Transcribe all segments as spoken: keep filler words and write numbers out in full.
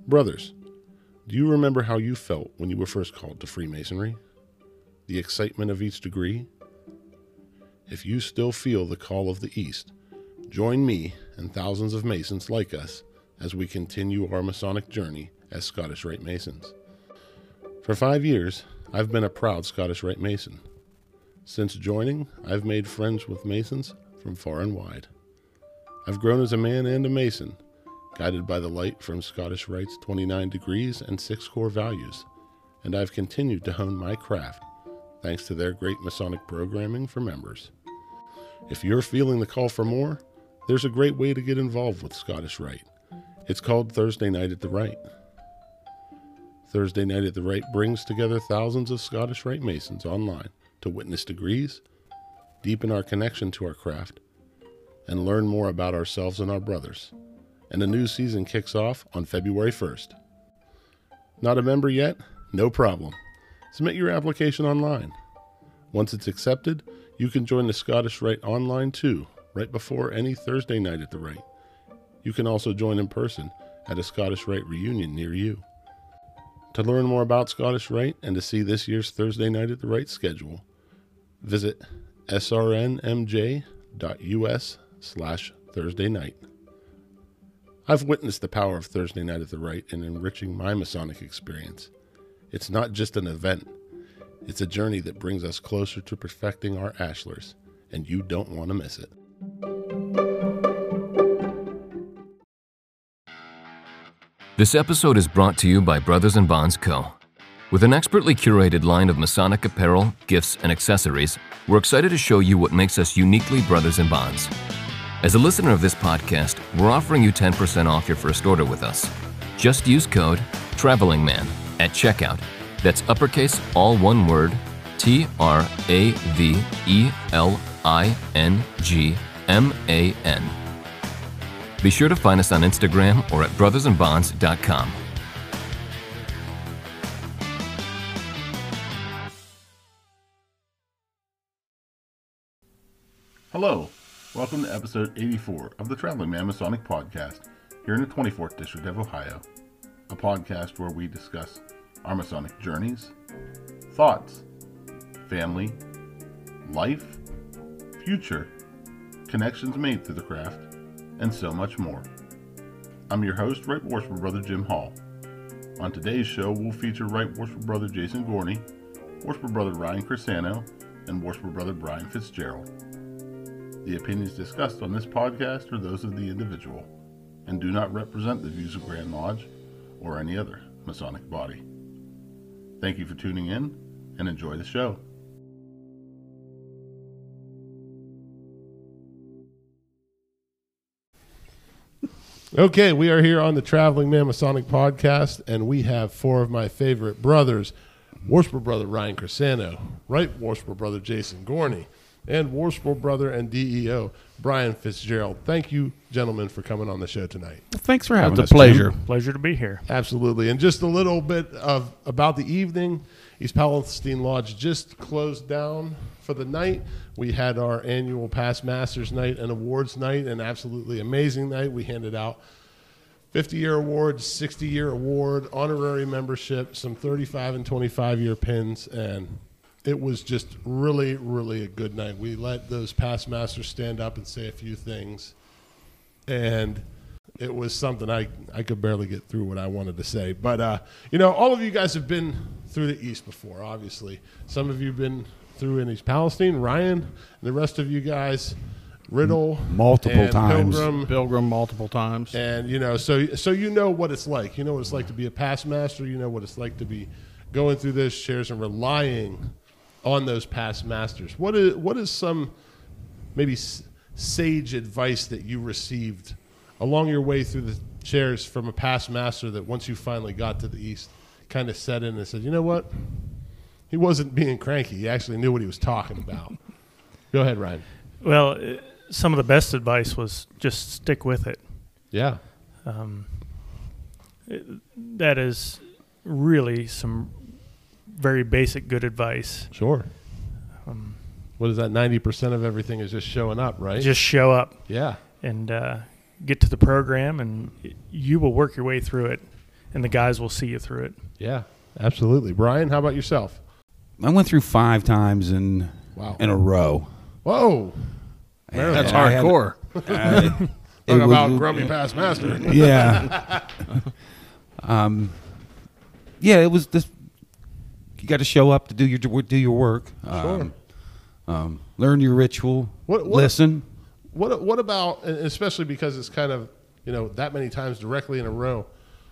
Brothers, do you remember how you felt when you were first called to Freemasonry? The excitement of each degree? If you still feel the call of the East, join me and thousands of Masons like us as we continue our Masonic journey as Scottish Rite Masons. For five years, I've been a proud Scottish Rite Mason. Since joining, I've made friends with Masons from far and wide. I've grown as a man and a Mason, guided by the light from Scottish Rite's twenty-nine degrees and six core values, and I've continued to hone my craft thanks to their great Masonic programming for members. If you're feeling the call for more, there's a great way to get involved with Scottish Rite. It's called Thursday Night at the Rite. Thursday Night at the Rite brings together thousands of Scottish Rite Masons online to witness degrees, deepen our connection to our craft, and learn more about ourselves and our brothers. And the new season kicks off on February first. Not a member yet? No problem. Submit your application online. Once it's accepted, you can join the Scottish Rite online too, right before any Thursday Night at the Rite. You can also join in person at a Scottish Rite reunion near you. To learn more about Scottish Rite and to see this year's Thursday Night at the Rite schedule, visit srnmj.us slash Thursday night. I've witnessed the power of Thursday Night at the Rite in enriching my Masonic experience. It's not just an event. It's a journey that brings us closer to perfecting our ashlars, and you don't want to miss it. This episode is brought to you by Brothers and Bonds Co. With an expertly curated line of Masonic apparel, gifts, and accessories, we're excited to show you what makes us uniquely Brothers and Bonds. As a listener of this podcast, we're offering you ten percent off your first order with us. Just use code TRAVELINGMAN at checkout. That's uppercase, all one word, T R A V E L I N G M A N. Be sure to find us on Instagram or at brothers and bonds dot com. Hello, welcome to episode eighty-four of the Traveling Man Masonic Podcast, here in the twenty-fourth District of Ohio, a podcast where we discuss our Masonic journeys, thoughts, family, life, future, connections made through the craft, and so much more. I'm your host, Right Worshipful Brother Jim Hall. On today's show, we'll feature Right Worshipful Brother Jason Gorney, Worshipful Brother Ryan Crisano, and Worshipful Brother Brian Fitzgerald. The opinions discussed on this podcast are those of the individual and do not represent the views of Grand Lodge or any other Masonic body. Thank you for tuning in and enjoy the show. Okay, we are here on the Traveling Man Masonic Podcast, and we have four of my favorite brothers: Worshipful Brother Ryan Crisano, Right Worshipful Brother Jason Gorney, and Worshipful Brother and D E O Brian Fitzgerald. Thank you, gentlemen, for coming on the show tonight. Well, thanks for having us. It's a pleasure. Jim. Pleasure to be here. Absolutely. And just a little bit of about the evening. East Palestine Lodge just closed down for the night. We had our annual Past Masters night and awards night, an absolutely amazing night. We handed out fifty-year awards, sixty-year award, honorary membership, some thirty-five and twenty-five-year pins, and it was just really, really a good night. We let those past masters stand up and say a few things, and it was something I, I could barely get through what I wanted to say. But, uh, you know, all of you guys have been through the East before, obviously. Some of you have been through in East Palestine, Ryan, and the rest of you guys, Riddle. Multiple and times. Pilgrim. Pilgrim multiple times. And, you know, so so you know what it's like. You know what it's like to be a past master. You know what it's like to be going through those shares and relying on those past masters. What is what is some maybe s- sage advice that you received along your way through the shares from a past master that once you finally got to the East kind of set in and said, you know what? He wasn't being cranky. He actually knew what he was talking about. Go ahead, Ryan. Well, uh, some of the best advice was just stick with it. Yeah. Um, it that is really some very basic good advice. Sure. Um, What is that? ninety percent of everything is just showing up, right? just show up yeah. and uh, get to the program, and you will work your way through it. and the guys will see you through it. Yeah, absolutely. Brian, how about yourself? I went through five times in Wow. in a row. Whoa. And That's I had- hardcore. uh, it Talk about was- grumpy past master. Yeah. um, yeah, it was this. You got to show up to do your do your work. Um, um, learn your ritual. What- what- listen. What what about, and especially because it's kind of, you know, that many times directly in a row.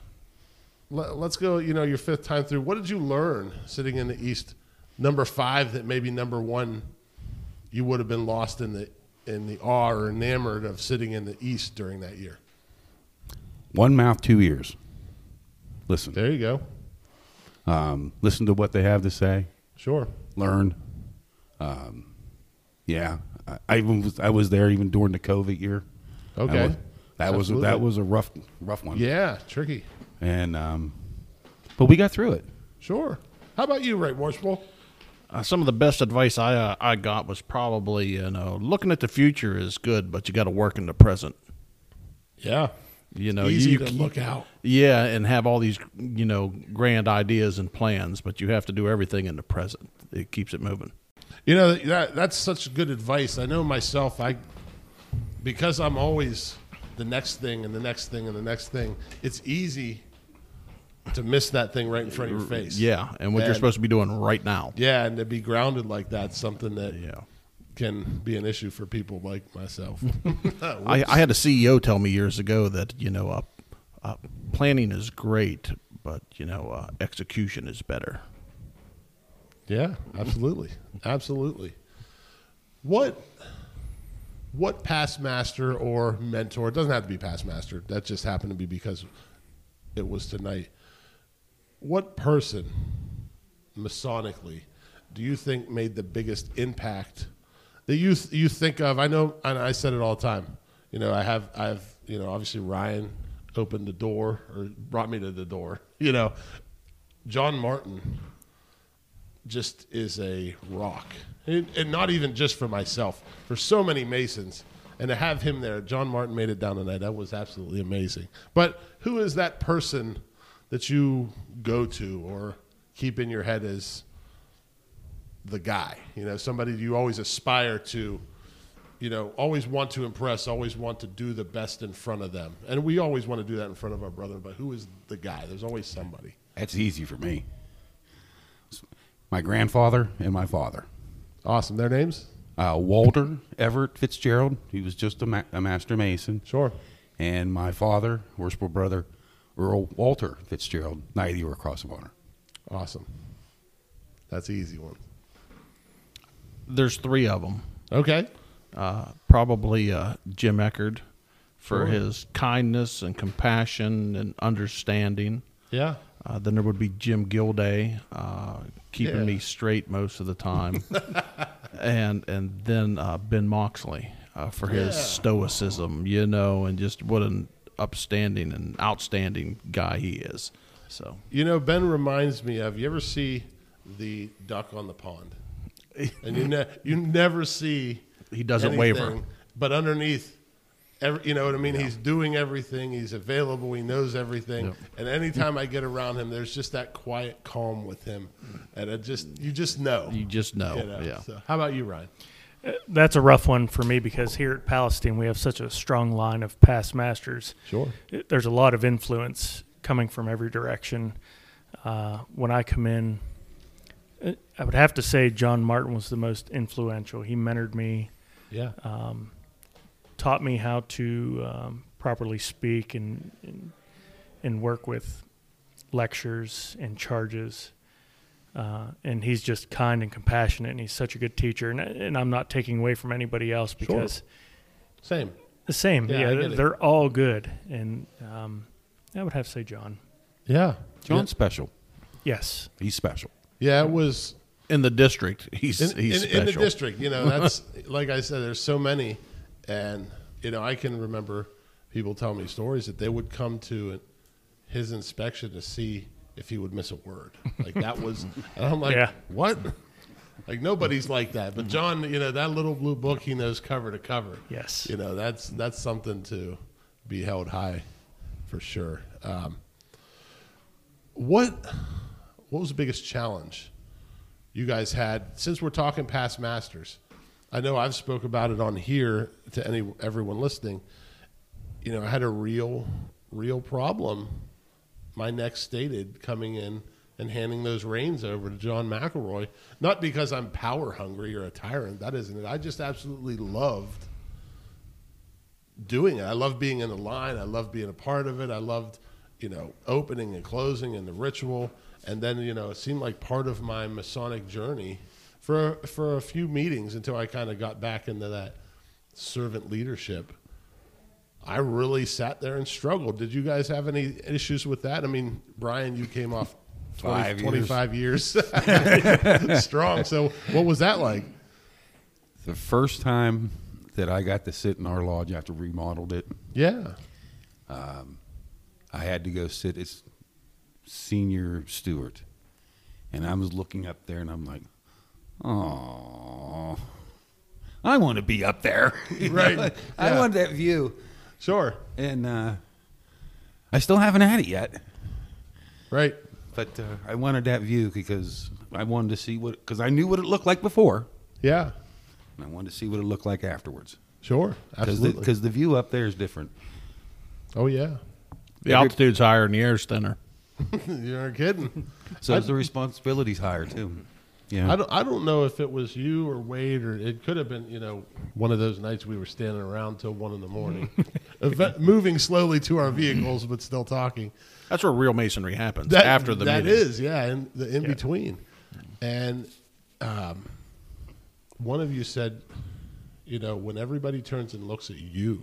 Let, let's go, you know, your fifth time through. What did you learn sitting in the East, number five, that maybe number one you would have been lost in the in the awe or enamored of sitting in the East during that year? One mouth, two ears. Listen. There you go. Um, listen to what they have to say. Sure. Learn. Um, yeah, I, I even was I was there even during the COVID year. Okay. That was that was, Absolutely. that was a rough rough one. Yeah, tricky. And um, but we got through it. Sure. How about you, Ray Marshall? Uh, some of the best advice I uh, I got was probably, you know, looking at the future is good, but you got to work in the present. Yeah. You know, Easy you, to you- look out. Yeah, and have all these, you know, grand ideas and plans, but you have to do everything in the present. It keeps it moving. You know, that that's such good advice. I know myself, I because I'm always the next thing and the next thing and the next thing, it's easy to miss that thing right in front of your face. Yeah, and what you're And- supposed to be doing right now. Yeah, and to be grounded like that's something that Yeah. can be an issue for people like myself. I, I had a C E O tell me years ago that, you know, uh, uh, planning is great, but, you know, uh, execution is better. Yeah, absolutely, absolutely. What what past master or mentor? It doesn't have to be past master. That just happened to be because it was tonight. What person, Masonically, do you think made the biggest impact that you th- you think of? I know, and I said it all the time. You know, I have I've you know obviously Ryan opened the door or brought me to the door. You know, John Martin just is a rock, and, and not even just for myself, for so many Masons, and to have him there. John Martin made it down tonight. That was absolutely amazing. But who is that person that you go to or keep in your head as the guy? You know, somebody you always aspire to, you know, always want to impress, always want to do the best in front of them. And we always want to do that in front of our brother, but who is the guy? There's always somebody. That's easy for me. My grandfather and my father. Awesome. Their names? Uh, Walter Everett Fitzgerald. He was just a, ma- a master mason. Sure. And my father, worshipful brother, Earl Walter Fitzgerald, Knight of the Order Cross of Honor. Awesome. That's an easy one. There's three of them. Okay. Uh, probably uh, Jim Eckerd for Sure. his kindness and compassion and understanding. Yeah. Uh, then there would be Jim Gilday, uh, keeping Yeah. me straight most of the time, and and then uh, Ben Moxley uh, for his Yeah. stoicism, you know, and just what an upstanding and outstanding guy he is. So You know, Ben reminds me of, you ever see the duck on the pond? And you ne- you never see he doesn't anything, waver. but underneath, every, you know what I mean? He's doing everything. He's available. He knows everything. Yep. And anytime I get around him, there's just that quiet calm with him. And it just, you just know. You just know, you know? yeah. So how about you, Ryan? That's a rough one for me because here at Palestine we have such a strong line of past masters. Sure. It- There's a lot of influence coming from every direction. Uh, when I come in, uh, I would have to say John Martin was the most influential. He mentored me, Yeah. um, taught me how to um, properly speak and, and and work with lectures and charges. Uh, and he's just kind and compassionate, and he's such a good teacher. And, and I'm not taking away from anybody else because Same. the same. Yeah, Yeah, I they're, get it. they're all good. And um, I would have to say John. Yeah. John's special. Yes. He's special. Yeah, it was In the district, he's in, he's in, special. in the district. You know, that's like I said. There's so many, and you know, I can remember people tell me stories that they would come to his inspection to see if he would miss a word. Like that was, and I'm like, Yeah. what? Like nobody's like that. But John, you know, that little blue book, he knows cover to cover. Yes. You know, that's that's something to be held high, for sure. Um, what what was the biggest challenge you guys had since we're talking past masters? I know I've spoke about it on here to any everyone listening. You know, I had a real real problem. My neck stated coming in and handing those reins over to John McElroy, not because I'm power hungry or a tyrant. That isn't it. I just absolutely loved doing it. I love being in the line. I love being a part of it. I loved, you know, opening and closing and the ritual. And then, you know, it seemed like part of my Masonic journey for for a few meetings until I kind of got back into that servant leadership. I really sat there and struggled. Did you guys have any issues with that? I mean, Brian, you came off twenty, Five twenty-five years, strong. So what was that like? The first time that I got to sit in our lodge after we remodeled it, Yeah. I had to go sit as senior steward. And I was looking up there and I'm like, oh, I want to be up there. You Right. know? I Yeah. want that view. Sure. And uh, I still haven't had it yet. Right. But uh, I wanted that view because I wanted to see what, because I knew what it looked like before. Yeah. And I wanted to see what it looked like afterwards. Sure. Absolutely. Because the, the view up there is different. oh, yeah. The altitude's higher and the air's thinner. You aren't kidding. So is the responsibilities higher too. Yeah. I don't, I don't know if it was you or Wade, or it could have been, you know, one of those nights we were standing around till one in the morning, Event, moving slowly to our vehicles, but still talking. That's where real masonry happens, That, after the that meeting. is, yeah, in the in between. And um, one of you said, you know, when everybody turns and looks at you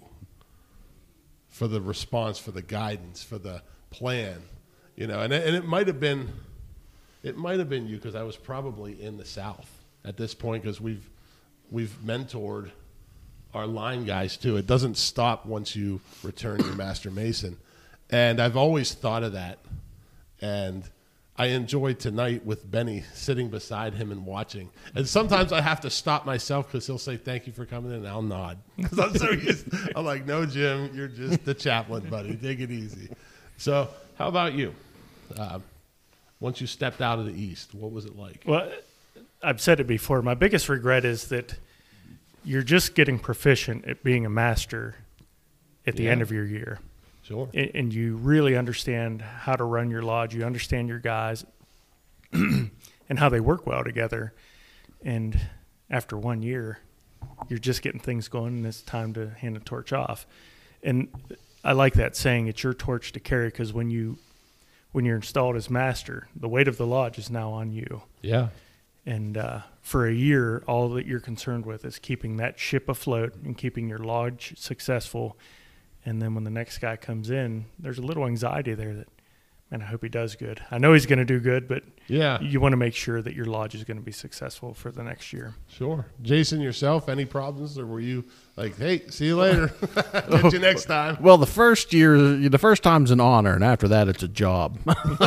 for the response, for the guidance, for the plan, you know, and it, and it might have been, it might have been you because I was probably in the South at this point because we've we've mentored our line guys too. It doesn't stop once you return your Master Mason. And I've always thought of that. And I enjoyed tonight with Benny sitting beside him and watching. And sometimes I have to stop myself because he'll say, thank you for coming in, and I'll nod. Because I'm so used. I'm like, no, Jim, you're just the chaplain, buddy. Take it easy. So how about you? Uh, once you stepped out of the East, what was it like? Well, I've said it before. My biggest regret is that you're just getting proficient at being a master at the Yeah. end of your year. Sure. And, and you really understand how to run your lodge. You understand your guys and how they work well together. And after one year, you're just getting things going, and it's time to hand the torch off. And I like that saying, it's your torch to carry, because when you when you're installed as master, the weight of the lodge is now on you. Yeah. And uh, for a year, all that you're concerned with is keeping that ship afloat and keeping your lodge successful. And then when the next guy comes in, there's a little anxiety there that, man, I hope he does good. I know he's going to do good, but Yeah. you want to make sure that your lodge is going to be successful for the next year. Sure. Jason, yourself, any problems, or were you like, hey, see you later, get you next time? Well, the first year, the first time's an honor, and after that, it's a job.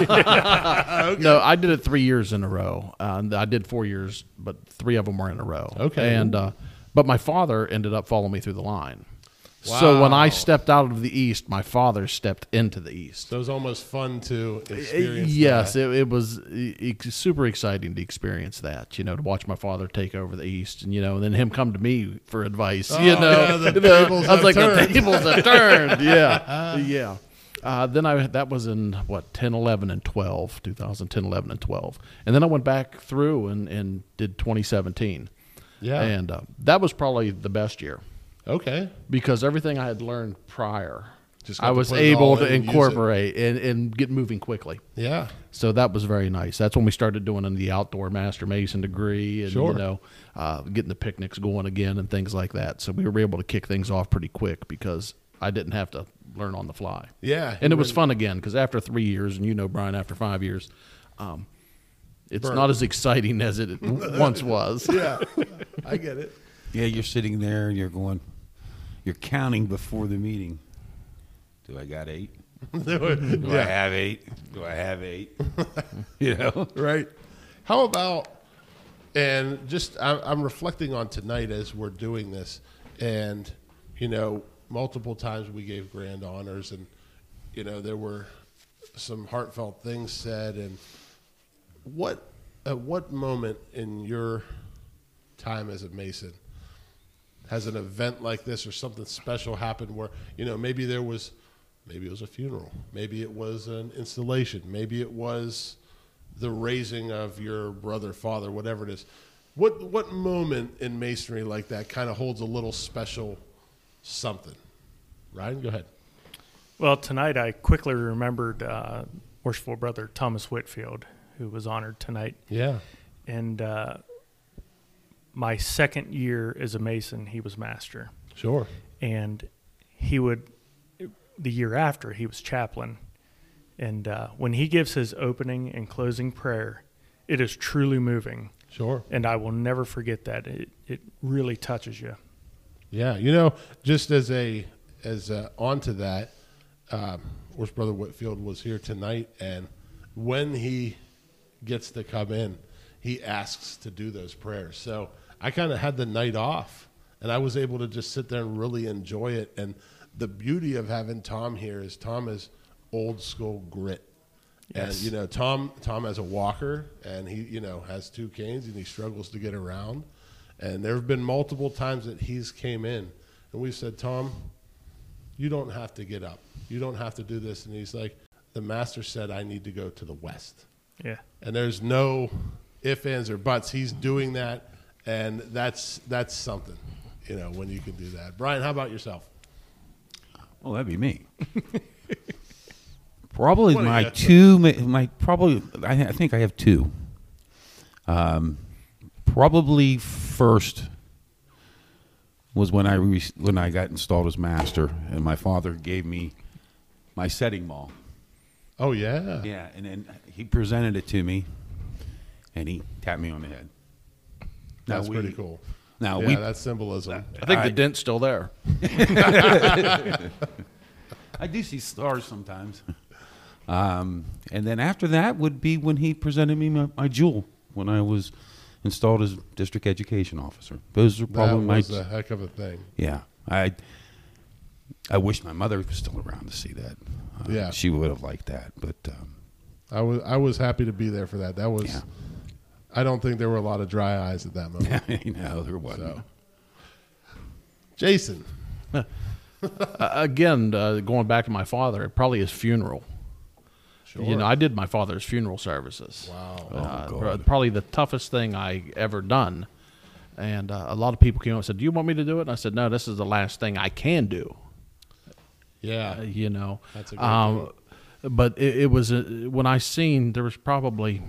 No, I did it three years in a row. Uh, and I did four years, but three of them were in a row. Okay. And uh, but my father ended up following me through the line. So when I Wow. stepped out of the East, my father stepped into the East. So it was almost fun to experience. Yes, that. it, it was e- e- super exciting to experience that, you know, to watch my father take over the East, and, you know, and then him come to me for advice, you Oh, know. yeah, the You know, tables I was have like, turned. the tables have turned. Yeah, yeah. Uh, then I that was in, what, ten, eleven, and twelve, twenty ten, eleven, and twelve. And then I went back through and, and did twenty seventeen. Yeah. And uh, that was probably the best year, Okay. because everything I had learned prior, Just got I to was put it all able in to and use it. incorporate and, and get moving quickly. Yeah. So that was very nice. That's when we started doing the outdoor Master Mason degree, and Sure. you know, uh, getting the picnics going again and things like that. So we were able to kick things off pretty quick because I didn't have to learn on the fly. Yeah. And it was When- fun again because after three years, and you know, Brian, after five years, um, it's Burn. not as exciting as it once was. Yeah. I get it. Yeah, you're sitting there and you're going, you're counting before the meeting. Do I got eight? Do I yeah. have eight? Do I have eight? You know? Right. How about, and just I, I'm reflecting on tonight as we're doing this, and, you know, multiple times we gave grand honors, and, you know, there were some heartfelt things said. And what at what moment in your time as a Mason has an event like this or something special happened where, you know, maybe there was, maybe it was a funeral, maybe it was an installation, maybe it was the raising of your brother, father, whatever it is. What what moment in Masonry like that kind of holds a little special something? Ryan, go ahead. Well, tonight I quickly remembered uh, worshipful brother Thomas Whitfield, who was honored tonight. Yeah. And uh, my second year as a Mason, he was master. Sure. And he would, the year after, he was chaplain. And uh, when he gives his opening and closing prayer, it is truly moving. Sure. And I will never forget that. It it really touches you. Yeah. You know, just as a, as a, onto that, um, Worst Brother Whitfield was here tonight, and when he gets to come in, he asks to do those prayers. So I kind of had the night off, and I was able to just sit there and really enjoy it. And the beauty of having Tom here is Tom is old school grit. Yes. And, you know, Tom Tom has a walker, and he, you know, has two canes, and he struggles to get around. And there have been multiple times that he's came in, and we said, Tom, you don't have to get up. You don't have to do this. And he's like, the master said I need to go to the west. Yeah. And there's no ifs, ands, or buts. He's doing that, and that's that's something, you know, when you can do that. Brian, how about yourself? Well, that'd be me. Probably What do my you- two, my my- probably, I, I think I have two. Um, probably first was when I re, when I got installed as master, and my father gave me my setting maul. Oh, yeah. Yeah, and then he presented it to me, and he tapped me on the head. Now That's we- pretty cool. Now Yeah, we, that's symbolism. I think I- the dent's still there. I do see stars sometimes. Um, and then after that would be when he presented me my, my jewel when I was installed as district education officer. Those are That probably my was a heck of a thing. yeah. I I wish my mother was still around to see that. Uh, Yeah. she would have liked that. But um, I was I was happy to be there for that. That was. Yeah. I don't think there were a lot of dry eyes at that moment. you know, there wasn't. So, Jason. Uh, again, uh, going back to my father, probably his funeral. Sure. You know, I did my father's funeral services. Wow. Uh, Oh, pro- God. probably the toughest thing I ever done. And uh, a lot of people came up and said, "Do you want me to do it?" And I said, "No, this is the last thing I can do." Yeah. Uh, you know, That's a great um, point. but it, it was uh, when I seen there was probably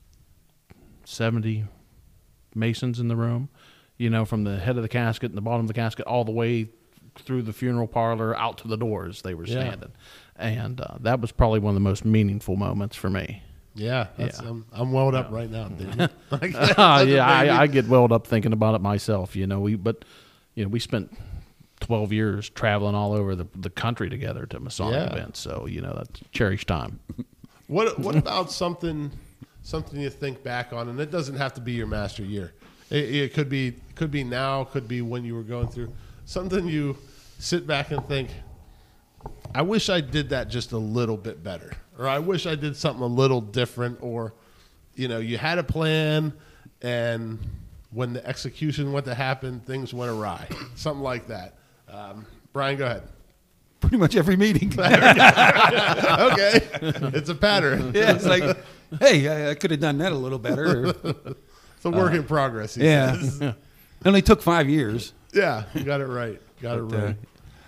seventy Masons in the room. You know, from the head of the casket and the bottom of the casket all the way through the funeral parlor out to the doors. They were Yeah. standing, and uh, that was probably one of the most meaningful moments for me. Yeah. That's, Yeah. I'm, I'm welled up right now, dude. Like, Uh, that's yeah, amazing. I, I get welled up thinking about it myself. You know, we but you know we spent twelve years traveling all over the the country together to Masonic Yeah. events. So you know that's cherished time. What What about something something you think back on, and it doesn't have to be your master year. It, it could be could be now, could be when you were going through something. You sit back and think, I wish I did that just a little bit better, or I wish I did something a little different, or you know, you had a plan, and when the execution went to happen, things went awry, something like that. Um, Brian, go ahead. Pretty much every meeting. Okay, it's a pattern. yeah, it's like, hey, I, I could have done that a little better. It's a work in progress. He yeah. says. It only took five years. Yeah, you got it right. Got it But, uh, right.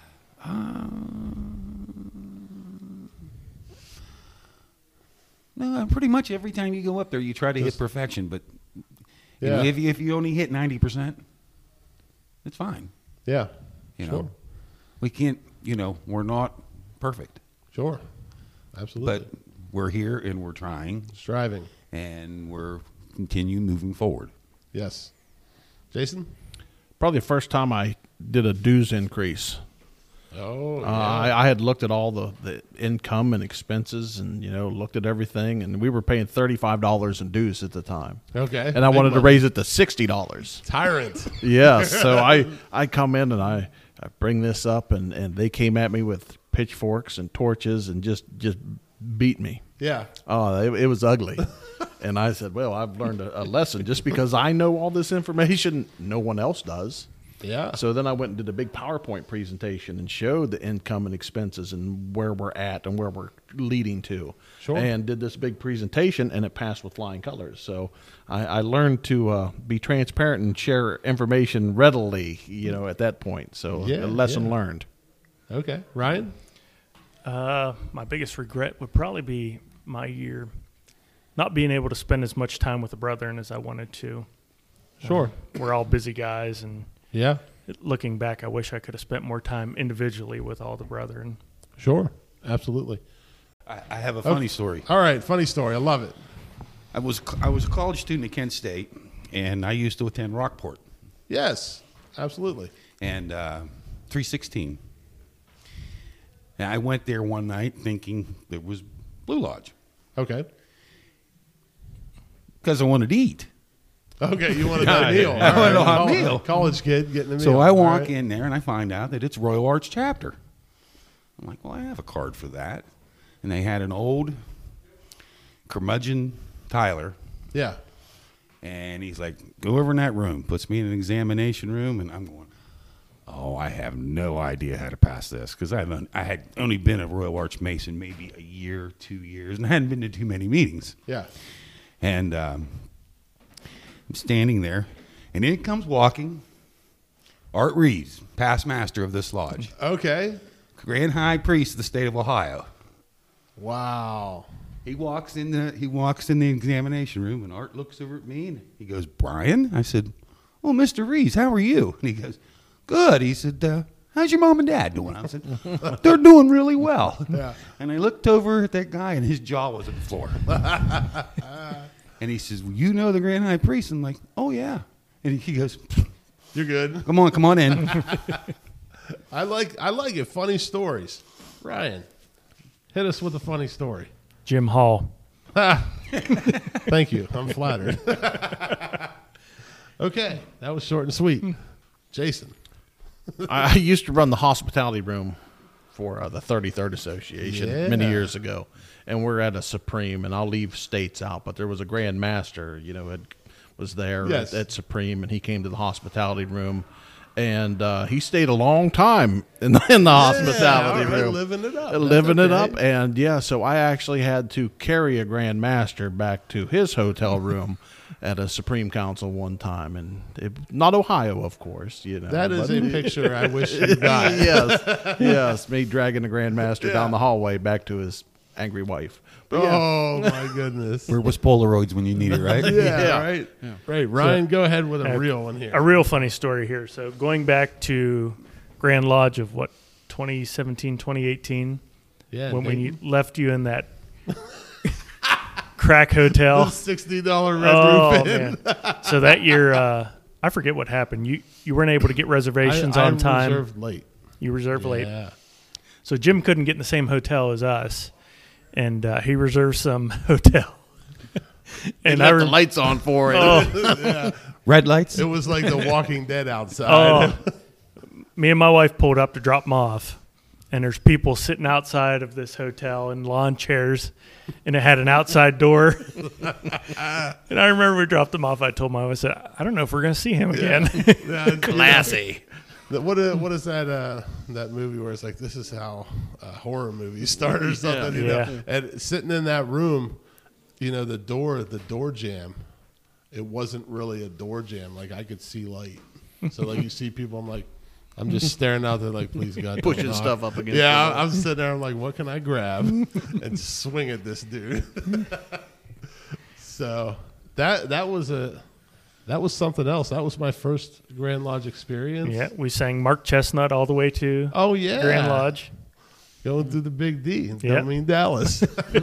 No, pretty much every time you go up there, you try to Just- hit perfection. But you know, Yeah. if you, if you only hit ninety percent, it's fine. Yeah, You sure, know, we can't. You know, we're not perfect, sure, absolutely. but we're here and we're trying Striving, and we're continue moving forward. yes. Jason. Probably the first time I did a dues increase. Oh, Uh, I, I had looked at all the, the income and expenses, and you know looked at everything, and we were paying thirty five dollars in dues at the time, okay. and I Big wanted to money. raise it to sixty dollars. Tyrant. Yeah, so I, I come in and I, I bring this up, and, and they came at me with pitchforks and torches and just, just beat me. Yeah. Oh, it, it was ugly. And I said, well, I've learned a, a lesson. Just because I know all this information, no one else does. Yeah. So then I went and did a big PowerPoint presentation and showed the income and expenses and where we're at and where we're leading to. Sure. And did this big presentation, and it passed with flying colors. So I, I learned to uh, be transparent and share information readily, you know, at that point. So Yeah, a lesson yeah. learned. Okay. Ryan? Uh, my biggest regret would probably be my year not being able to spend as much time with the brethren as I wanted to. Sure. Uh, we're all busy guys, and Yeah. looking back, I wish I could have spent more time individually with all the brethren. Sure. Absolutely. I, I have a funny story. All right. Funny story. I love it. I was I was a college student at Kent State, and I used to attend Rockport Yes. Absolutely. and uh, three sixteen. And I went there one night thinking it was Blue Lodge Okay. because I wanted to eat. Okay. You wanted that meal. I All wanted a hot College- meal. College kid getting a meal. So I All walk right. in there and I find out that it's Royal Arch chapter. I'm like, well, I have a card for that. And they had an old curmudgeon Tyler, Yeah. and he's like, go over in that room, puts me in an examination room, and I'm going, oh, I have no idea how to pass this, because I haven't, I had only been a Royal Arch Mason maybe a year, two years, and I hadn't been to too many meetings. Yeah. And um, I'm standing there, and in comes walking Art Reeves, past master of this lodge, Okay. Grand High Priest of the state of Ohio. Wow. He walks in the he walks in the examination room, and Art looks over at me and he goes, Brian? I said, oh, Mister Reeves, how are you? And he goes, good. He said, uh, how's your mom and dad doing? I said, they're doing really well. Yeah. And I looked over at that guy, and his jaw was on the floor. And he says, well, you know the Grand High Priest? I'm like, oh, yeah. And he goes, You're good. come on, come on in. I like I like it. Funny stories. Ryan, hit us with a funny story. Jim Hall. Thank you. I'm flattered. Okay. That was short and sweet. Jason. I I used to run the hospitality room for uh, the thirty-third Association Yeah. many years ago, and we're at a Supreme, and I'll leave states out, but there was a Grand Master, you know, had, was there Yes. at, at Supreme, and he came to the hospitality room, and uh, he stayed a long time in the, in the hospitality all right, room. living it up. Uh, That's living it okay. up, and yeah, so I actually had to carry a Grand Master back to his hotel room at a Supreme Council one time, and it, not Ohio, of course, you know. That is but- a picture I wish you got. yes, yes, me dragging the Grandmaster down the hallway back to his angry wife. But yeah, Oh my goodness. Where was Polaroids when you need it, right? Yeah, Yeah. right. Right. Ryan, go ahead with a Uh, real one here. A real funny story here. So going back to Grand Lodge of what, twenty seventeen, twenty eighteen, yeah. when we Dayton. left you in that crack hotel. sixty dollars red Oh roof inn. man! So that year, uh, I forget what happened. You you weren't able to get reservations I, on I time. reserved late. You reserved late. Yeah. So Jim couldn't get in the same hotel as us, and uh, he reserved some hotel. and and I left the rem- lights on for it. oh, Red lights? It was like The Walking Dead outside. oh, me and my wife pulled up to drop him off, and there's people sitting outside of this hotel in lawn chairs, and it had an outside door. And I remember we dropped him off. I told my wife, I said, I don't know if we're going to see him again. Yeah, Classy. The- What is, what is that uh, that movie where it's like, this is how uh, horror movies start or something, you know? Yeah. And sitting in that room, you know, the door, the door jam, it wasn't really a door jam. Like I could see light. So like you see people, I'm like, I'm just staring out there like, please God, don't Pushing knock. stuff up against Yeah, the I'm, I'm sitting there. I'm like, what can I grab and swing at this dude? So that that was a that was something else. That was my first Grand Lodge experience. Yeah, we sang Mark Chestnut all the way to Oh yeah. Grand Lodge. Going through the big D. Don't Yeah. mean Dallas.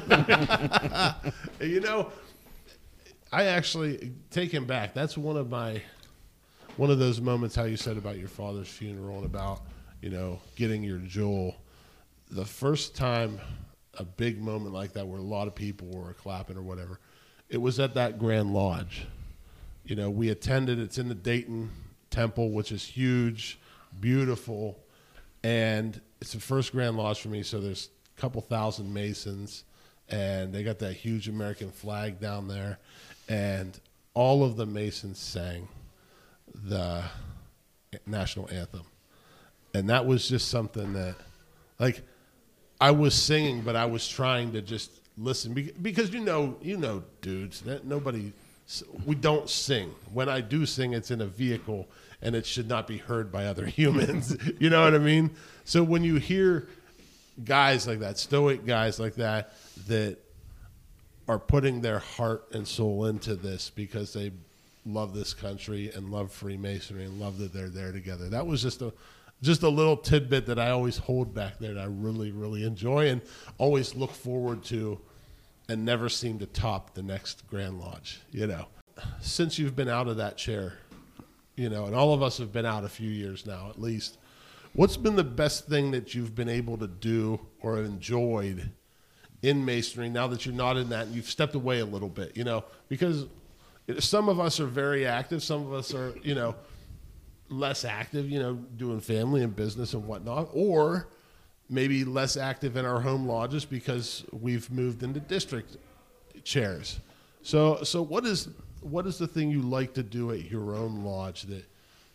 You know, I actually take him back. That's one of my one of those moments how you said about your father's funeral and about, you know, getting your jewel. The first time a big moment like that where a lot of people were clapping or whatever, it was at that Grand Lodge. You know, we attended, it's in the Dayton Temple, which is huge, beautiful, and it's the first Grand Lodge for me, so there's a couple thousand Masons, and they got that huge American flag down there, and all of the Masons sang the national anthem. And that was just something that, like, I was singing, but I was trying to just listen because, you know, you know, dudes, that nobody, we don't sing. When I do sing, it's in a vehicle and it should not be heard by other humans. You know what I mean? So when you hear guys like that, stoic guys like that, that are putting their heart and soul into this because they love this country and love Freemasonry and love that they're there together. That was just a just a little tidbit that I always hold back there that I really, really enjoy and always look forward to and never seem to top the next Grand Lodge, you know. Since you've been out of that chair, you know, and all of us have been out a few years now at least, what's been the best thing that you've been able to do or enjoyed in Masonry now that you're not in that and you've stepped away a little bit, you know, because some of us are very active, some of us are, you know, less active, you know, doing family and business and whatnot, or maybe less active in our home lodges because we've moved into district chairs. So, so what is what is the thing you like to do at your own lodge that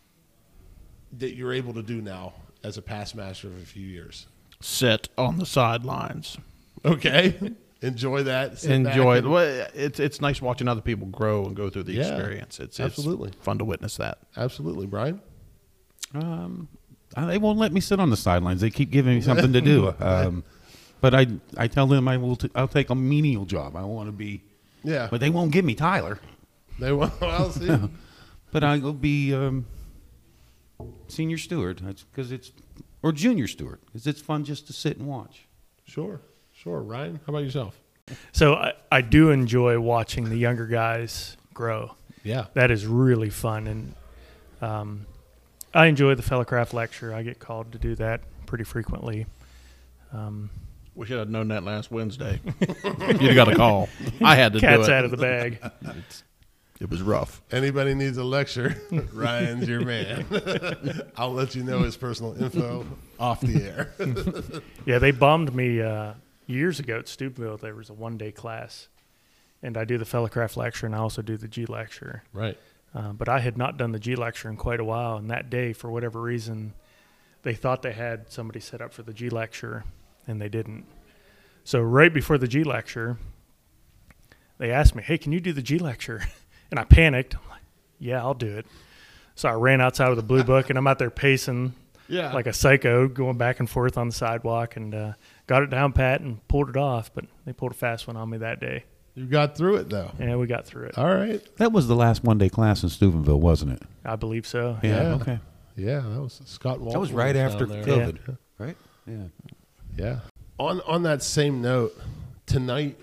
that you're able to do now as a past master of a few years? Sit on the sidelines. Okay. Enjoy that. Sit Enjoy it. and- Well, it's it's nice watching other people grow and go through the Yeah, experience. It's absolutely. it's fun to witness that. Absolutely, Brian. Um, uh, they won't let me sit on the sidelines. They keep giving me something to do. Um, but I I tell them I will. T- I'll take a menial job. I want to be. Yeah. But they won't give me Tyler. They will. I'll see. But I will be um, senior steward because it's or junior steward because it's fun just to sit and watch. Sure. Sure. Ryan, how about yourself? So I, I do enjoy watching the younger guys grow. Yeah. That is really fun. And um, I enjoy the Fellowcraft lecture. I get called to do that pretty frequently. Um, We should have known that last Wednesday. You'd have got a call. I had to cat's do it. out of the bag. It was rough. Anybody needs a lecture, Ryan's your man. I'll let you know his personal info off the air. Yeah, they bombed me uh, years ago at Steubenville. There was a one-day class, and I do the Fellowcraft lecture, and I also do the G lecture. Right. Uh, but I had not done the G lecture in quite a while, and that day, for whatever reason, they thought they had somebody set up for the G lecture, and they didn't. So right before the G lecture, they asked me, "Hey, can you do the G lecture?" And I panicked. I'm like, "Yeah, I'll do it." So I ran outside with a blue book, and I'm out there pacing Yeah. like a psycho, going back and forth on the sidewalk, and uh, got it down pat and pulled it off. But they pulled a fast one on me that day. You got through it, though. Yeah, we got through it. All right. That was the last one day class in Steubenville, wasn't it? I believe so. Yeah. Okay. Yeah, that was Scott Walton. That was right down after there. COVID, right? Yeah. Yeah. On on that same note, tonight,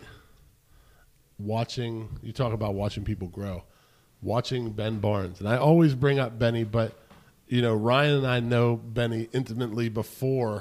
watching, you talk about watching people grow, watching Ben Barnes. And I always bring up Benny, but, you know, Ryan and I know Benny intimately before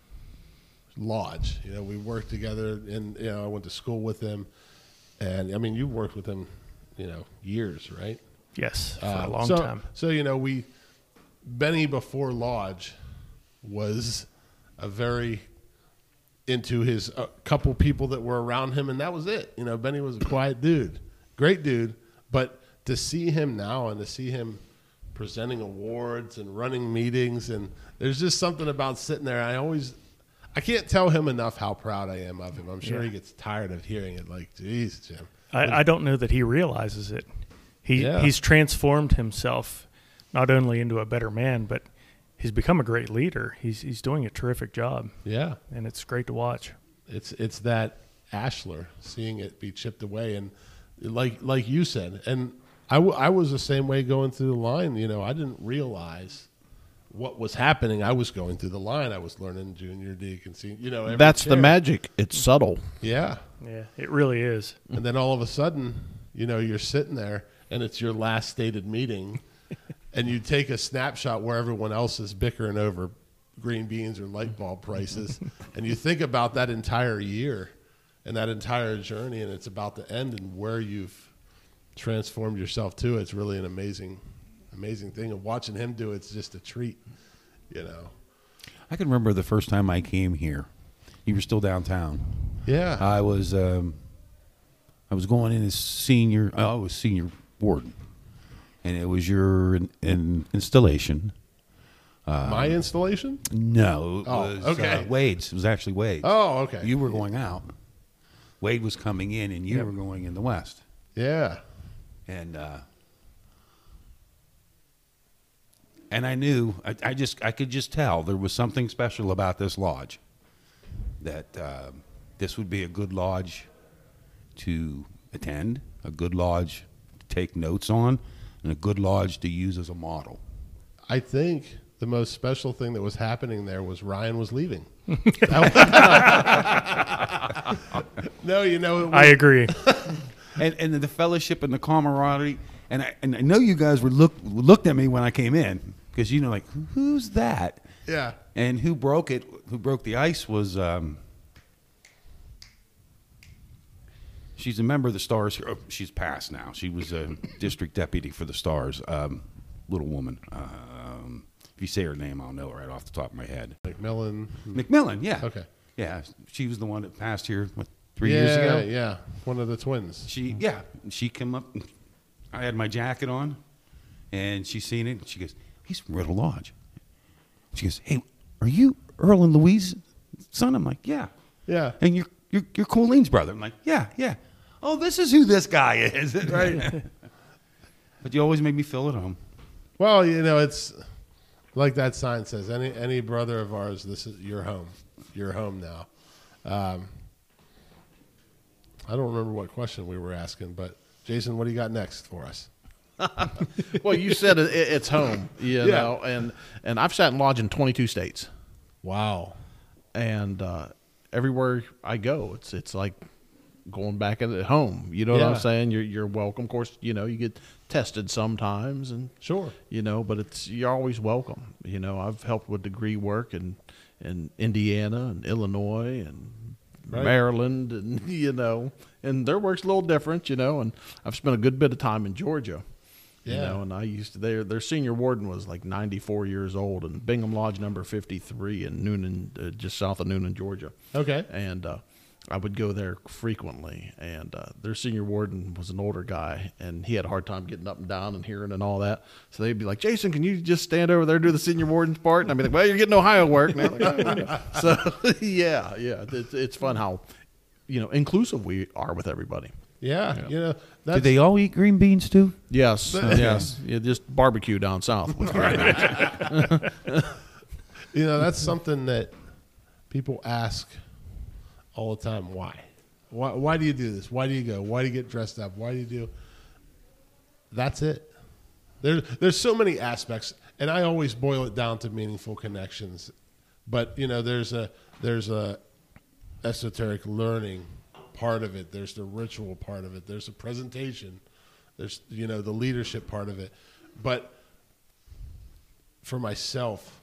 Lodge. You know, we worked together and, you know, I went to school with him. And, I mean, you worked with him, you know, years, right? Yes, for a Um, long so, time. So, you know, we, Benny before Lodge was a very into his uh, couple people that were around him, and that was it. You know, Benny was a quiet dude, great dude, but to see him now and to see him presenting awards and running meetings, and there's just something about sitting there. I always, I can't tell him enough how proud I am of him. I'm sure Yeah. he gets tired of hearing it. Like, geez, Jim. I, I don't know that he realizes it. He Yeah. he's transformed himself not only into a better man, but he's become a great leader. He's he's doing a terrific job, Yeah. and it's great to watch. It's it's that ashlar, seeing it be chipped away, and like like you said, and I, w- I was the same way going through the line. You know, I didn't realize what was happening. I was going through the line. I was learning junior deaconcy. You know, every That's the chair. magic. It's subtle. Yeah, Yeah, it really is. and then all of a sudden, you know, you're sitting there, and it's your last stated meeting, and you take a snapshot where everyone else is bickering over green beans or light bulb prices, and you think about that entire year and that entire journey, and it's about to end, and where you've transformed yourself to. It's really an amazing, amazing thing. And watching him do it's just a treat, you know. I can remember the first time I came here. You were still downtown, Yeah. I was um, I was going in as senior. I was senior warden, and it was your in, in installation. My installation? No, it Oh, was okay. uh, Wade's. It was actually Wade's. Oh, okay. You were going out. Wade was coming in, and you were going in the west. Yeah. And uh, and I knew, I, I just, I could just tell there was something special about this lodge. That uh, this would be a good lodge to attend, a good lodge to take notes on, and a good lodge to use as a model. I think the most special thing that was happening there was Ryan was leaving. No, you know, it I was, agree. And and the fellowship and the camaraderie, and I and I know you guys were look looked at me when I came in because you know like who's that? yeah. And who broke it? Who broke the ice was. Um, she's a member of the Stars here. Oh, she's passed now. She was a district deputy for the Stars. Um, little woman. Um, if you say her name, I'll know it right off the top of my head. McMillan. McMillan, yeah. Okay. Yeah, she was the one that passed here what, three yeah, years ago. Yeah, one of the twins. She, yeah, she came up. I had my jacket on, and she seen it. And she goes, "He's from Riddle Lodge." She goes, "Hey, are you Earl and Louise's son?" I'm like, "Yeah." Yeah. And you're you're, you're Colleen's brother. I'm like, "Yeah, yeah." Oh, this is who this guy is, right? But you always make me feel at home. Well, you know, it's like that sign says, any any brother of ours, this is your home. You're home now. Um, I don't remember what question we were asking, but Jason, what do you got next for us? Well, you said it, it's home, you Yeah. know, and and I've sat in lodge in twenty-two states, Wow. and uh, everywhere I go, it's it's like going back at home. You know what Yeah. I'm saying? You're you're welcome. Of course, you know you get tested sometimes, and Sure. you know, but it's you're always welcome. You know, I've helped with degree work in in Indiana and Illinois and Right. Maryland, and you know, and their work's a little different, you know. And I've spent a good bit of time in Georgia. You Yeah. know, and I used to their their senior warden was like ninety-four years old, and Bingham Lodge number fifty-three in Noonan, uh, just south of Noonan, Georgia. Okay. And uh, I would go there frequently, and uh, their senior warden was an older guy, and he had a hard time getting up and down and hearing and all that. So they'd be like, "Jason, can you just stand over there and do the senior warden's part?" And I'd be like, "Well, you're getting Ohio work." And I'm like, "Oh, yeah." So yeah, yeah, it's, it's fun how you know inclusive we are with everybody. Yeah. You know, that's, Did they all eat green beans too? Yes, yes, yeah, just barbecue down south with you know, that's something that people ask all the time. Why? Why, why do you do this? Why do you go? Why do you get dressed up? Why do you do? That's it. There, there's so many aspects, and I always boil it down to meaningful connections. But you know, there's a there's a esoteric learning part of it. There's the ritual part of it. There's a presentation. There's you know the leadership part of it. But for myself,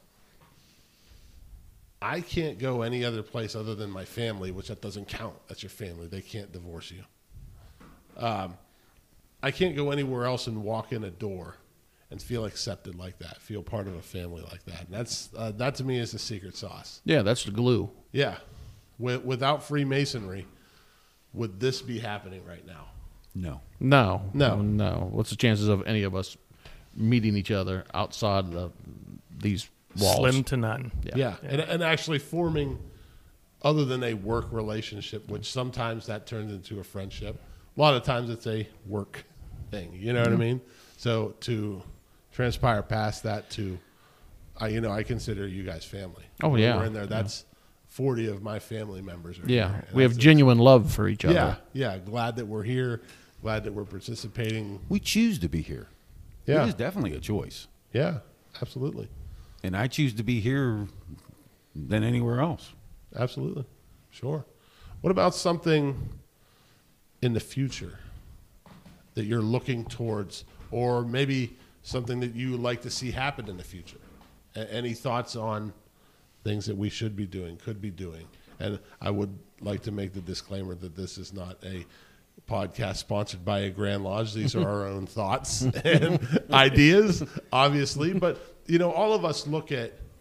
I can't go any other place other than my family, which that doesn't count. That's your family. They can't divorce you. Um, I can't go anywhere else and walk in a door and feel accepted like that, feel part of a family like that. And that's uh, that to me is the secret sauce. Yeah, that's the glue. Yeah. With, without Freemasonry, would this be happening right now? No. No, No. no. What's the chances of any of us meeting each other outside the these walls? Slim to none. Yeah. Yeah. And, and actually forming, other than a work relationship, which sometimes that turns into a friendship. A lot of times it's a work thing. You know what I mean? So to transpire past that to, I you know, I consider you guys family. Oh, When yeah. we're in there. That's forty of my family members are Yeah, here. And we have that's- genuine love for each Yeah, other. yeah. Glad that we're here. Glad that we're participating. We choose to be here. Yeah. It is definitely a choice. Yeah, absolutely. And I choose to be here than anywhere else. Absolutely. Sure. What about something in the future that you're looking towards, or maybe something that you would like to see happen in the future? A- any thoughts on things that we should be doing, could be doing? And I would like to make the disclaimer that this is not a podcast sponsored by a Grand Lodge. These are our own thoughts and ideas, obviously. But, you know, all of us look at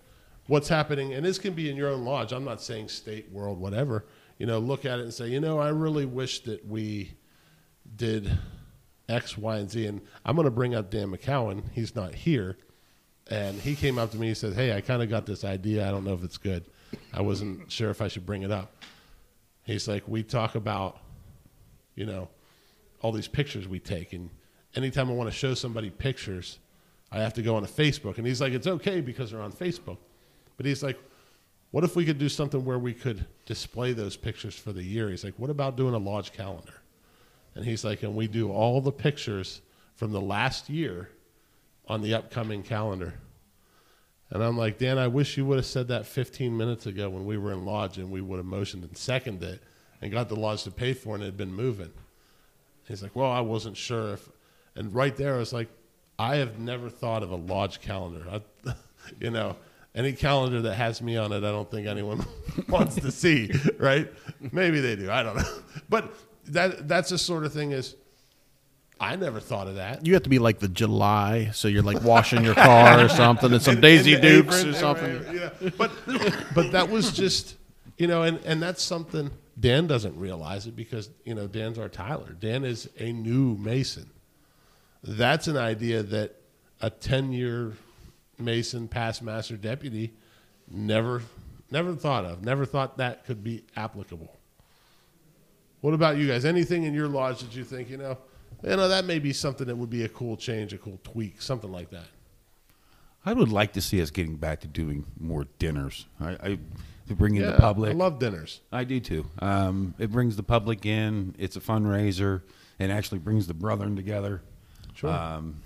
what's happening, and this can be in your own lodge. I'm not saying state, world, whatever. You know, look at it and say, you know, I really wish that we did X, Y, and Z. And I'm going to bring up Dan McCowan. He's not here. And he came up to me and said, hey, I kind of got this idea. I don't know if it's good. I wasn't sure if I should bring it up. He's like, we talk about, you know, all these pictures we take. And anytime I want to show somebody pictures, I have to go on a Facebook. And he's like, it's okay because they're on Facebook. But he's like, what if we could do something where we could display those pictures for the year? He's like, what about doing a lodge calendar? And he's like, and we do all the pictures from the last year on the upcoming calendar. And I'm like, Dan, I wish you would have said that fifteen minutes ago when we were in lodge, and we would have motioned and seconded it and got the lodge to pay for it, and it had been moving. He's like, well, I wasn't sure if, and right there I was like, I have never thought of a lodge calendar. I, you know, any calendar that has me on it, I don't think anyone wants to see, right? Maybe they do. I don't know. But that that's the sort of thing is, I never thought of that. You have to be like the July, so you're like washing your car or something, and some Daisy And the Dukes apron, or something. right, yeah. But but that was just, you know, and, and that's something Dan doesn't realize it because, you know, Dan's our Tyler. Dan is a new Mason. That's an idea that a ten-year Mason, past master deputy, never never thought of. Never thought that could be applicable. What about you guys? Anything in your lodge that you think, you know, you know, that may be something that would be a cool change, a cool tweak, something like that? I would like to see us getting back to doing more dinners. I, I to bring in Yeah, the public. I love dinners. I do too. Um, it brings the public in. It's a fundraiser, and actually brings the brethren together. Sure. Um,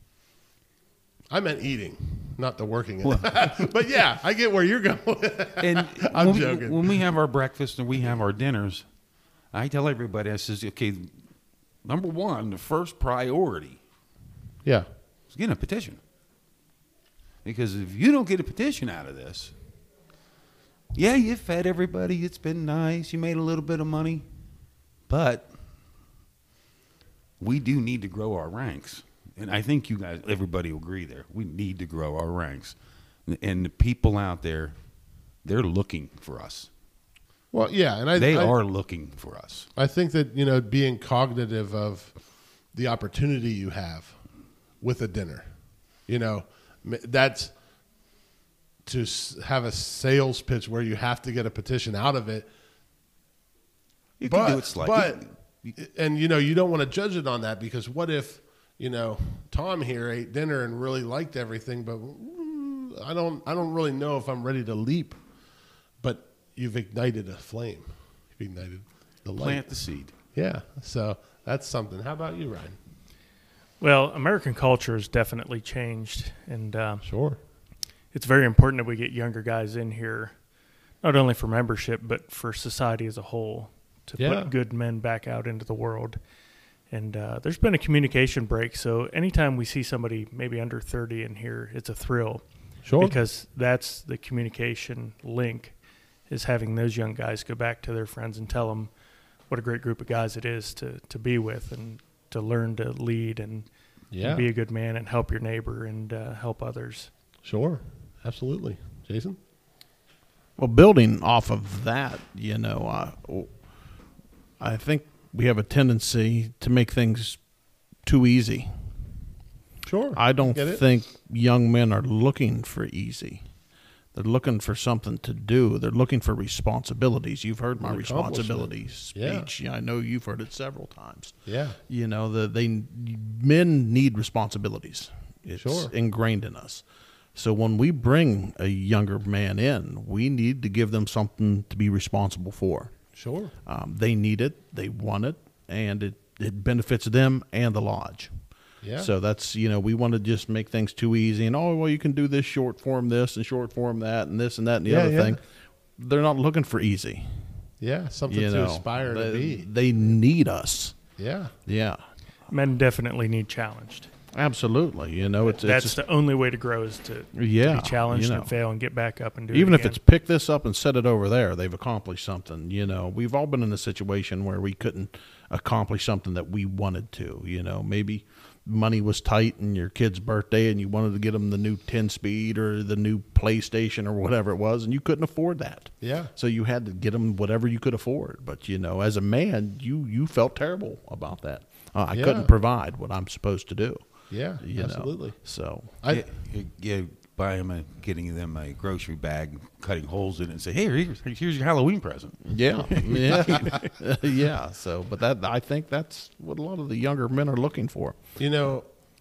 I meant eating, not the working. But yeah, I get where you're going. and I'm when joking. We, when we have our breakfast and we have our dinners, I tell everybody, I says, okay, number one, the first priority Yeah. is getting a petition. Because if you don't get a petition out of this, yeah, you fed everybody. It's been nice. You made a little bit of money. But we do need to grow our ranks. And I think you guys, everybody will agree there. We need to grow our ranks. And the people out there, they're looking for us. Well, yeah, and I They I, are looking for us. I think that, you know, being cognitive of the opportunity you have with a dinner, you know, m- that's to s- have a sales pitch where you have to get a petition out of it. You but, can do it slightly. But, and you know, you don't want to judge it on that because what if, you know, Tom here ate dinner and really liked everything, but mm, I don't, I don't really know if I'm ready to leap. But you've ignited a flame. You've ignited the light. Plant the seed. Yeah. So that's something. How about you, Ryan? Well, American culture has definitely changed, and uh, Sure. it's very important that we get younger guys in here, not only for membership, but for society as a whole, to Yeah. put good men back out into the world. And uh, there's been a communication break, so anytime we see somebody maybe under thirty in here, it's a thrill. Sure. Because that's the communication link, is having those young guys go back to their friends and tell them what a great group of guys it is to, to be with and to learn to lead and, Yeah. and be a good man and help your neighbor and uh, help others. Sure. Absolutely. Jason? Well, building off of that, you know, uh, I think we have a tendency to make things too easy. Sure. I don't Get it? think young men are looking for easy. They're looking for something to do. They're looking for responsibilities. You've heard my An accomplishment. responsibilities Yeah. speech. Yeah, I know you've heard it several times. Yeah. You know, the they men need responsibilities. It's Sure. ingrained in us. So when we bring a younger man in, we need to give them something to be responsible for. Sure. Um, they need it, they want it, and it, it benefits them and the lodge. Yeah. So that's, you know, we want to just make things too easy and, oh, well, you can do this short form this and short form that and this and that and the Yeah, other yeah. thing. They're not looking for easy. Yeah. Something You to know, aspire they, to be. they need us. Yeah. Yeah, Men definitely need challenged. absolutely. You know, it's, That's it's the only way to grow is to, yeah, to be challenged you know. and fail and get back up and do Even it if again. it's pick this up and set it over there, they've accomplished something. You know, we've all been in a situation where we couldn't accomplish something that we wanted to. You know, maybe money was tight and your kid's birthday and you wanted to get them the new ten speed or the new PlayStation or whatever it was, and you couldn't afford that. Yeah. So you had to get them whatever you could afford. But, you know, as a man, you, you felt terrible about that. Uh, I Yeah. couldn't provide what I'm supposed to do. Yeah, You absolutely. Know? So I, yeah, you, you buy them a, getting them a grocery bag, cutting holes in it, and say, "Hey, here's, here's your Halloween present." yeah, yeah, yeah. So, but that I think that's what a lot of the younger men are looking for. you know,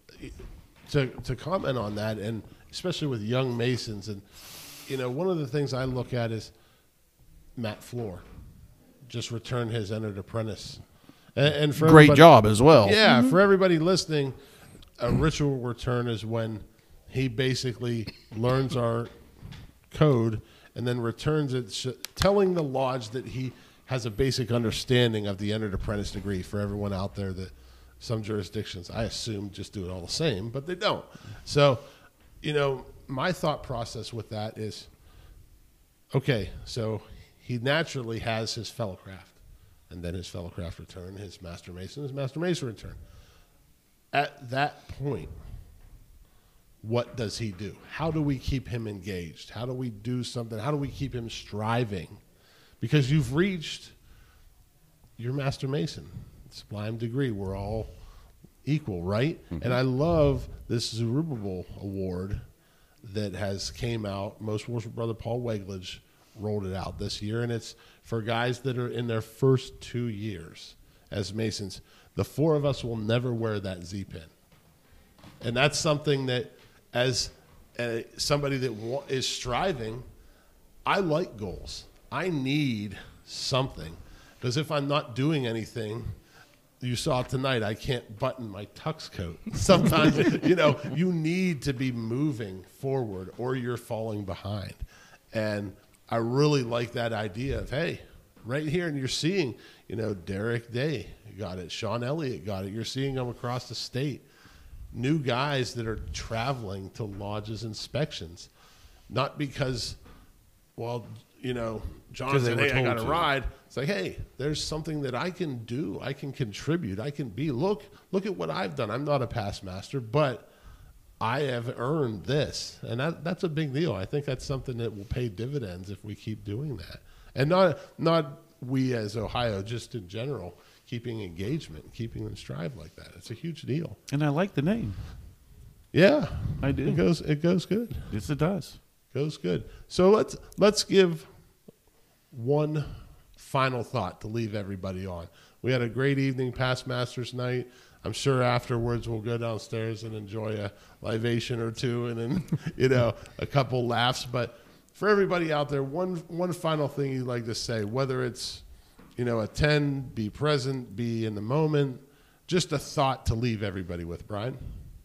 to to comment on that, and especially with young Masons, and you know, one of the things I look at is Matt Floor just returned his entered apprentice, and, and for Great everybody- job as well. Yeah, for everybody listening, a ritual return is when he basically learns our code and then returns it, sh- telling the lodge that he has a basic understanding of the entered apprentice degree. For everyone out there, that some jurisdictions, I assume, just do it all the same, but they don't. So, you know, my thought process with that is, okay, so he naturally has his fellow craft, and then his fellow craft return, his master mason, his master mason return. At that point, what does he do? How do we keep him engaged? How do we do something? How do we keep him striving? Because you've reached your master mason, sublime degree. We're all equal, right? Mm-hmm. And I love this Zerubbabel Award that has came out. Most Worship Brother Paul Wegledge rolled it out this year, and it's for guys that are in their first two years as Masons. The four of us will never wear that Z-pin. And that's something that, as uh, somebody that wa- is striving, I like goals. I need something. Because if I'm not doing anything, you saw tonight, I can't button my tux coat. Sometimes, you know, you need to be moving forward or you're falling behind. And I really like that idea of, hey, right here, and you're seeing, you know, Derek Day got it. Sean Elliott got it. You're seeing them across the state. New guys that are traveling to lodges inspections. Not because, well, you know, John said, hey, I got a ride. It's like, hey, there's something that I can do. I can contribute. I can be. Look, look at what I've done. I'm not a past master, but I have earned this. And that, that's a big deal. I think that's something that will pay dividends if we keep doing that. And not not we as Ohio, just in general, keeping engagement, keeping them strive like that. It's a huge deal. And I like the name. Yeah, I do. It goes it goes good. Yes, it does. Goes good. So let's let's give one final thought to leave everybody on. We had a great evening, past Masters night. I'm sure afterwards we'll go downstairs and enjoy a libation or two, and then you know a couple laughs. But for everybody out there, one one final thing you'd like to say, whether it's you know attend, be present, be in the moment, just a thought to leave everybody with, Brian.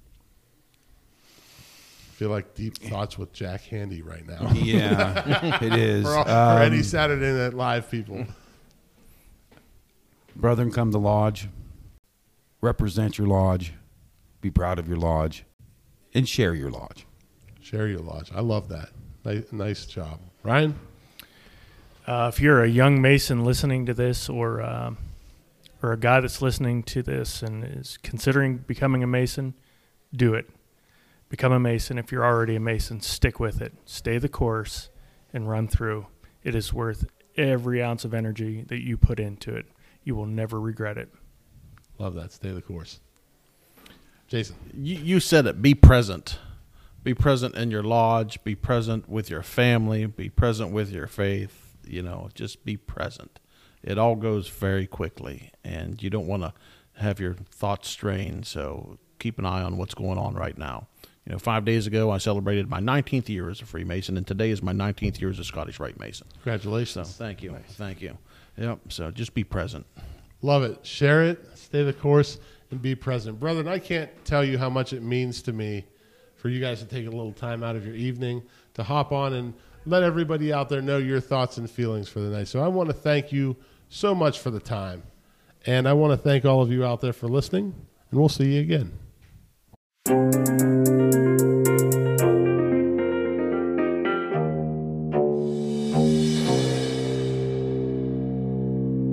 I feel like deep thoughts with Jack Handy right now. Yeah, it is. for, all, for Um, any Saturday Night Live people. Brethren, come to lodge. Represent your lodge. Be proud of your lodge. And share your lodge. Share your lodge. I love that. Nice, nice job. Ryan? Uh, if you're a young Mason listening to this, or uh, or a guy that's listening to this and is considering becoming a Mason, do it. Become a Mason. If you're already a Mason, stick with it. Stay the course and run through. It is worth every ounce of energy that you put into it. You will never regret it. Love that. Stay the course. Jason? You, you said it. Be present. Be present in your lodge. Be present with your family. Be present with your faith. You know, just be present. It all goes very quickly, and you don't want to have your thoughts strained. So keep an eye on what's going on right now. You know, five days ago, I celebrated my nineteenth year as a Freemason, and today is my nineteenth year as a Scottish Rite Mason. So Congratulations. thank you. Thank you. Yep. So just be present. Love it. Share it. Stay the course and be present. Brethren, I can't tell you how much it means to me for you guys to take a little time out of your evening to hop on and let everybody out there know your thoughts and feelings for the night. So I want to thank you so much for the time. And I want to thank all of you out there for listening, and we'll see you again.